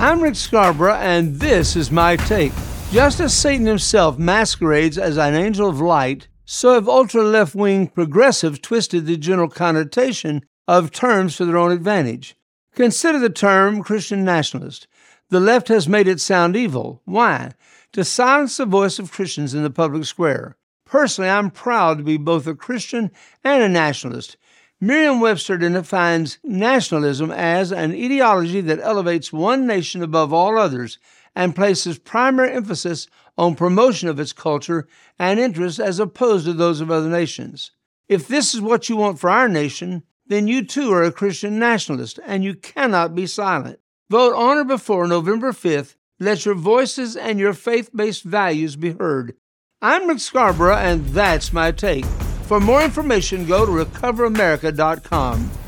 I'm Rick Scarborough, and this is my take. Just as Satan himself masquerades as an angel of light, so have ultra-left-wing progressives twisted the general connotation of terms for their own advantage. Consider the term Christian nationalist. The left has made it sound evil. Why? To silence the voice of Christians in the public square. Personally, I'm proud to be both a Christian and a nationalist. Merriam-Webster defines nationalism as an ideology that elevates one nation above all others and places primary emphasis on promotion of its culture and interests as opposed to those of other nations. If this is what you want for our nation, then you too are a Christian nationalist, and you cannot be silent. Vote on or before November 5th. Let your voices and your faith-based values be heard. I'm Rick Scarborough, and that's my take. For more information, go to recoveramerica.com.